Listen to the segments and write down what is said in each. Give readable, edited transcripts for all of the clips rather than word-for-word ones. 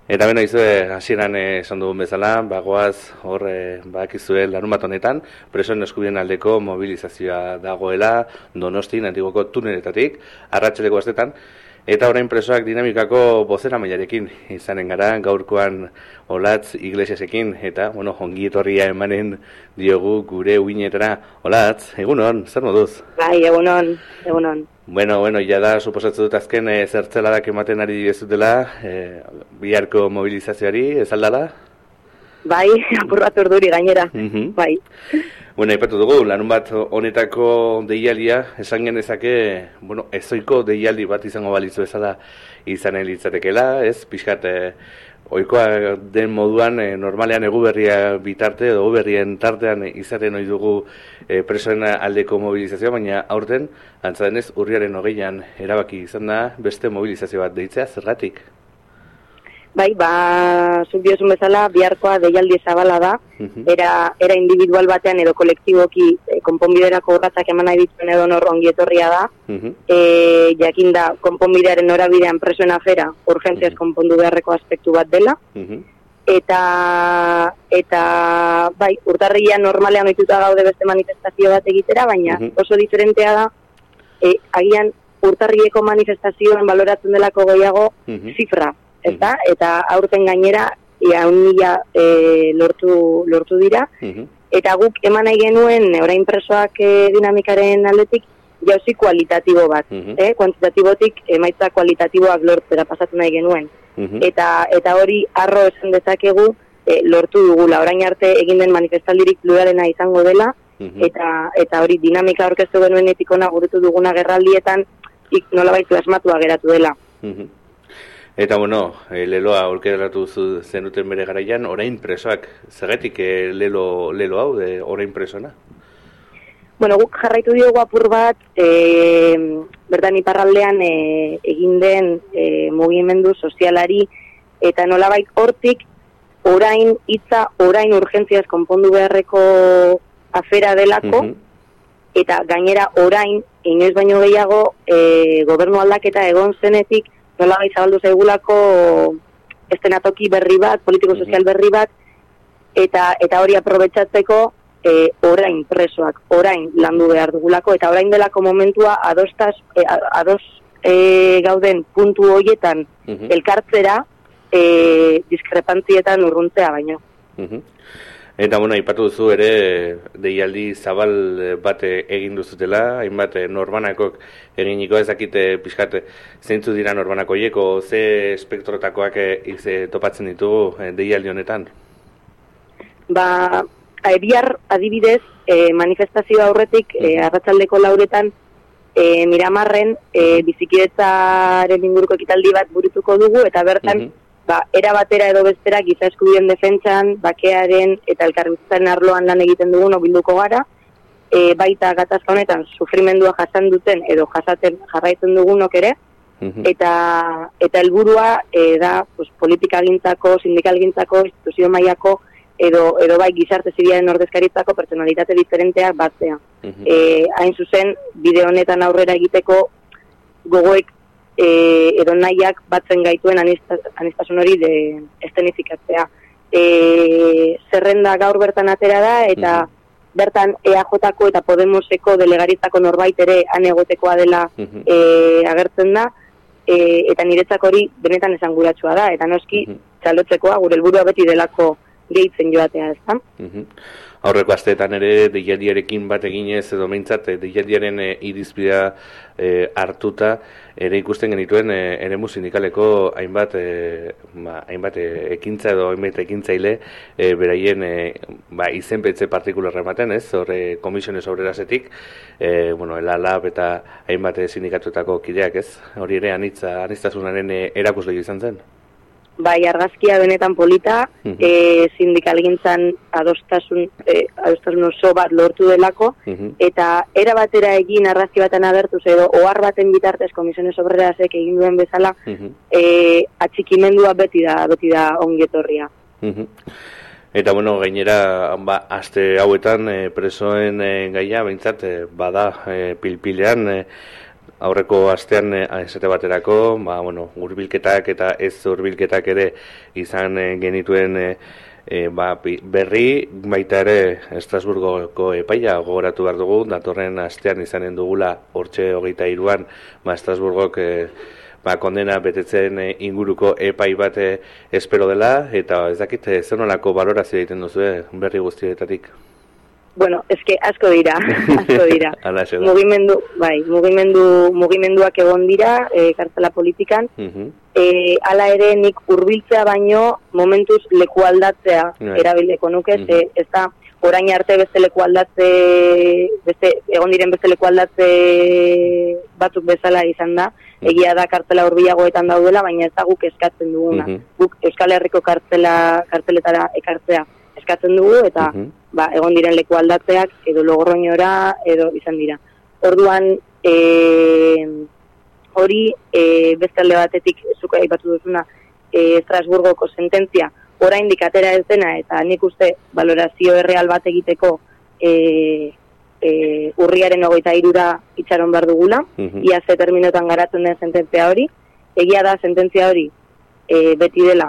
Eta beno izue, hasieran esan dugun bezala, bagoaz hor bakizue larunbat honetan, presoen eskubideen aldeko mobilizazioa dagoela Donostin Antigoko tuneletatik, arratsaleko astetan, eta orain presoak dinamikako bozeramailearekin izanen gara, gaurkoan Olatz Iglesiasekin, eta, ongi etorria emanen diogu gure uinetara. Olatz, egunon, zer moduz? Bai, egunon. Bueno, ja da, suposatzen dut azken zertzeladak ematen ari dizutela, biharko mobilizazioari, ez aldala? Bai, apur bat urduri gainera, bai. Bueno, aipatu dugu, larun bat honetako deialdia, esan genezake, ezoiko deialdi bat izango balitzu bezala izanen litzatekela, ez? Pixkat, ohikoa den moduan, normalean eguberria bitarte, edo eguberrien tartean izaten ohi dugu presoen aldeko mobilizazioa, baina aurten, antza denez, urriaren 20an erabaki izan da beste mobilizazio bat deitzea, zergatik? Bai, zuk diozun bezala, biharkoa deialdi zabala da, era individual batean edo kolektiboki konponbiderako urratsak eman nahi dituen edo nor ongi etorria da, jakin da konponbidearen norabidean presoen afera urgentziaz konpondu beharreko aspektu bat dela, eta bai, urtarrilean normalean ohituta gaude beste manifestazio bat egitera, baina oso diferentea da, agian urtarrileko manifestazioan baloratzen delako gehiago zifra. Eta aurten gainera ia lortu dira, eta guk eman nahi genuen orain presoak dinamikaren aldetik jauzi kualitatibo bat, kuantitatibotik emaitza kualitatiboak lortzera pasatu nahi genuen, eta hori arro esan dezakegu lortu dugula, orain arte egin den manifestaldirik pluralena izango dela, eta hori dinamika aurkeztu genuenetik ona gurutu duguna gerraldietan nolabait plasmatua geratu dela. Eta leloa aurkeratu zenuten bere garaian, orain presoak, zergatik lelo hau, orain presona? Guk jarraitu diogu apur bat, bertan iparraldean egin den mugimendu sozialari, eta nolabait hortik orain urgentziaz konpondu beharreko afera delako, eta gainera orain, inoiz baino gehiago, gobernu aldaketa egon zenetik, nolabait zabaldu zaigulako estenatoki berri bat, politiko-sozial berri bat, eta hori aprobetxatzeko orain presoak, orain landu behar dugulako, eta orain delako momentua ados gauden puntu horietan elkartzera diskrepantzietan urruntzea baino. Eta aipatu duzu ere deialdi zabal bat egin duzutela, hainbat norbanakok eginiko, ezakite pixkat zeintzu dira norbanakoieko, ze espektrotakoak topatzen ditugu deialdi honetan? Bihar adibidez, manifestazioa aurretik, arratsaldeko 4etan, Miramarren bizikidetzaren inguruko ekitaldi bat burutuko dugu, eta bertan, era batera edo bestera giza eskubideen defentsan, bakearen eta elkarbizitzaren arloan lan egiten dugun bilduko gara, baita gatazka honetan sufrimendua jasan duten edo jasaten jarraitzen dugunok ere, eta helburua da politikagintzako, sindikalgintzako, instituzio mailako edo bai gizarte zibilaren ordezkaritzako pertsonalitate diferenteak batzea. Hain zuzen, bide honetan aurrera egiteko gogoek edo nahiak batzen gaituen aniztasun hori estenifikatzea. Zerrenda gaur bertan atera da, eta bertan EAJ-ko eta Podemoseko delegaritzako norbait ere anegotekoa dela agertzen da, eta niretzako hori benetan esanguratsua da, eta noski txalotzekoa gure helburua beti delako gehitzen joatea, ezta? Aurreko asteetan ere deialdiarekin bat eginez edo behintzat deialdiaren irizpidea hartuta ere ikusten genituen eremu sindikaleko hainbat ekintza edo hainbat ekintzaile beraien izenpetze partikularra ematen, ez? Komisiones Obrerasetik, el ALAB eta hainbat sindikatuetako kideak, ez? Hori ere aniztasunaren erakusle izan zen. Bai, argazkia benetan polita, sindikalgintzan adostasun oso bat lortu delako, eta era batera egin argazki baten agertuz edo ohar baten bitartez Komisiones Obrerasek egin duen bezala, atxikimendua beti da ongi etorria. Eta gainera aste hauetan presoen gaia behintzat bada pilpilean, aurreko astean esate baterako, hurbilketak eta ez hurbilketak ere izan genituen berri, baita ere Estrasburgoko epaia gogoratu behar dugu, datorren astean izanen dugula hortxe 23an Estrasburgok kondena betetzen inguruko epai bat espero dela, eta ez dakit zer nolako balorazio egiten duzu berri guztietatik. Bueno, eske asko dira. Mugimenduak egon dira, kartzela politikan. Hala ere nik hurbiltzea baino momentuz leku aldatzea erabileko nuke, ez da orain arte egon diren beste leku aldatze batzuk bezala izan da. Egia da kartzela hurbilagoetan daudela, baina ez da guk eskatzen duguna. Guk Euskal Herriko kartzeletara ekartzea eskatzen dugu, eta egon diren leku aldatzeak edo Logroñora edo izan dira. Orduan hori beste alde batetik zuko aipatu duzuna Estrasburgoko sententzia oraindik atera ez dena, eta nik uste valorazio erreal bat egiteko urriaren 23ra itxaron behar dugula, ia ze terminotan garatzen den sententzia hori. Egia da sententzia hori beti dela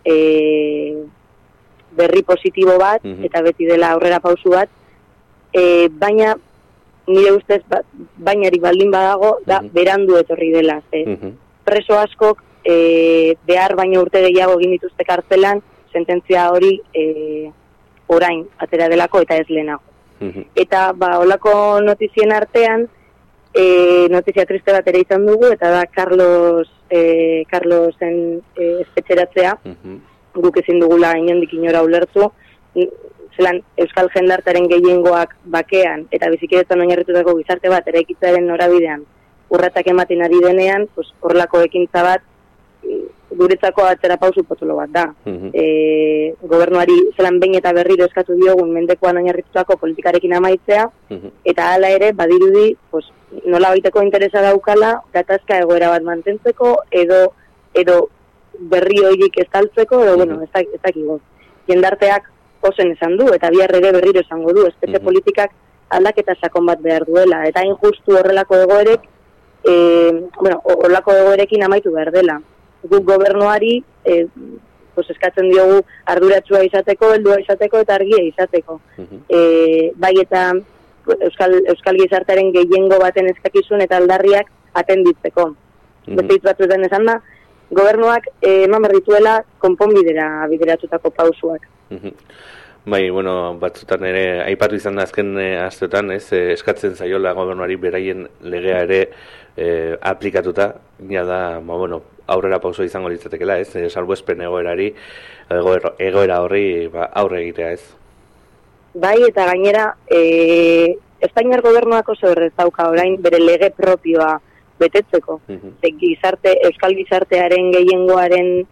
berri positibo bat, eta beti dela aurrera pausu bat, baina nire ustez bainarik baldin badago da berandu etorri dela. Preso askok behar baino urte gehiago egin dituzte kartzelan, sententzia hori orain atera delako eta ez lehenago. Eta olako notizien artean notizia triste bat ere izan dugu, eta da Carlosen espetxeratzea. Guk ezin dugula inondik inora ulertu, zelan euskal jendartaren gehiengoak bakean eta bizikidetzan oinarritutako gizarte bat eraikitzearen norabidean urratak ematen ari denean, horrelako ekintza bat guretzako atzera pausu potolo bat da. Gobernuari zelan behin eta berriro eskatu diogun mendekoan oinarritutako politikarekin amaitzea, eta hala ere badirudi nola baiteko interesa daukala gatazka egoera bat mantentzeko edo berri horiek estaltzeko, edo ez dakigu. Jendarteak ozen esan du, eta bihar ere berriro esango du, espetxe politikak aldaketa sakon bat behar duela, eta injustu horrelako egoerek, horrelako egoerekin amaitu behar dela. Guk gobernuari eskatzen diogu arduratsua izateko, heldua izateko eta argia izateko. Bai eta euskal gizartearen gehiengo baten eskakizun eta aldarriak atenditzeko. Beste hitz batzuetan esan da, gobernuak eman berdituela konponbidera bideratutako pausuak. Bai, batzutan ere aipatu izan da azken asteotan, eskatzen zaiola gobernuari beraien legea ere aplikatuta, da, aurrera pauso izango litzatekela, salbuespen egoera horri aurre egitea, ez? Bai, eta gainera, Espainiar gobernuak oso errez dauka orain bere lege propioa betetzeko. Euskal gizartearen gehiengoaren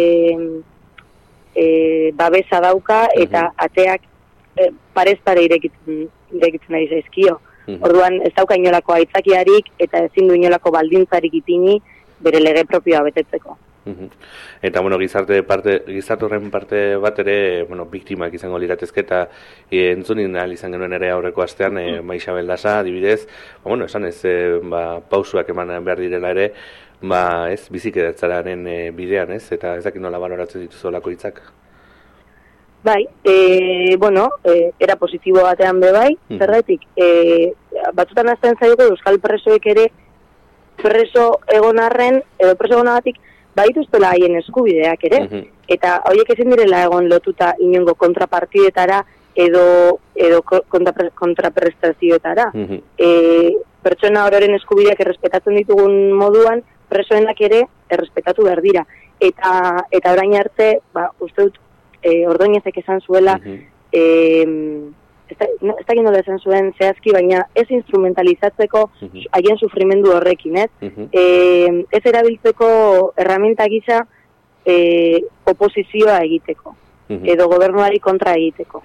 babesa dauka, eta ateak parez pare irekitzen ari zaizkio. Orduan ez dauka inolako aitzakiarik eta ezin du inolako baldintzarik ipini bere lege propioa betetzeko. Eta gizarte horren parte bat ere biktimak izango liratezke, eta entzunin ahal izan genuen ere aurreko astean Isabel Dasa adibidez, esan ez pausuak eman behar direla ere, ez bizikedatzaren bidean, ez, eta ez dakit nola baloratzen dituzu olako hitzak. Bai, era positibo batean bai, zergatik, batzutan azten zaigu euskal presoek ere preso egonarren, edo preso egonagatik badituztela haien eskubideak ere, eta horiek ezin direla egon lotuta inongo kontrapartidetara edo kontraprestazioetara. Pertsona ororen eskubideak errespetatzen ditugun moduan, presoenak ere errespetatu behar dira. Eta orain arte, uste dut, Ordoñezek esan zuela, ez dakit nola esan zuen zehazki, baina ez instrumentalizatzeko haien sufrimendu horrekin, ez? Ez erabiltzeko erraminta gisa oposizioa egiteko, edo gobernuari kontra egiteko.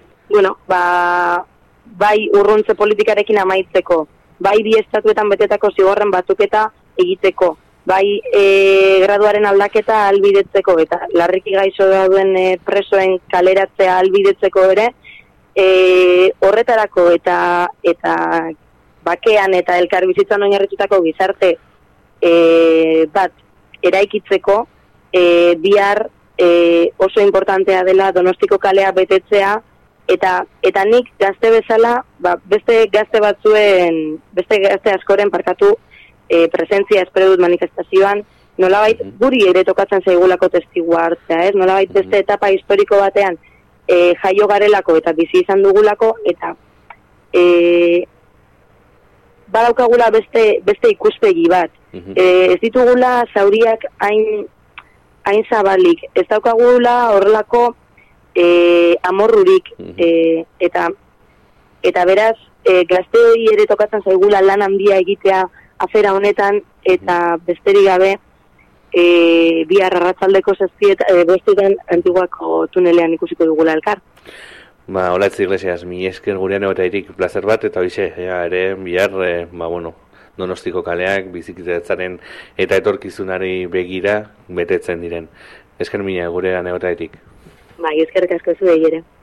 Bai urruntze politikarekin amaitzeko, bai bi estatuetan betetako zigorren batuketa egiteko, bai graduaren aldaketa albidetzeko, eta larriki gaixo dauden presoen kaleratzea albidetzeko ere, horretarako eta bakean eta elkar bizitzan oinarritutako gizarte bat eraikitzeko bihar oso importantea dela Donostiko kalea betetzea eta nik gazte bezala beste gazte askoren presentzia espero dut manifestazioan, nolabait guri ere tokatzen zaigulako testigua hartzea, ez? Nolabait beste etapa historiko batean jaio garelako eta bizi izan dugulako eta badaukagula beste ikuspegi bat. Ez ditugula zauriak hain zabalik, ez daukagula horrelako amorrurik eta beraz gazteoi ere tokatzen zaigula lan handia egitea afera honetan eta besterik gabe bihar arratsaldeko 7 bostetan Antiguako tunelean ikusiko dugula elkar. Olatz Iglesias, mi esker gurean eta irik plazer bat eta hoxe, ere bihar, Donostiko kaleak bizikidetzaren eta etorkizunari begira betetzen diren. Esker mina gurean eta irik. Eskerrik asko zuei ere.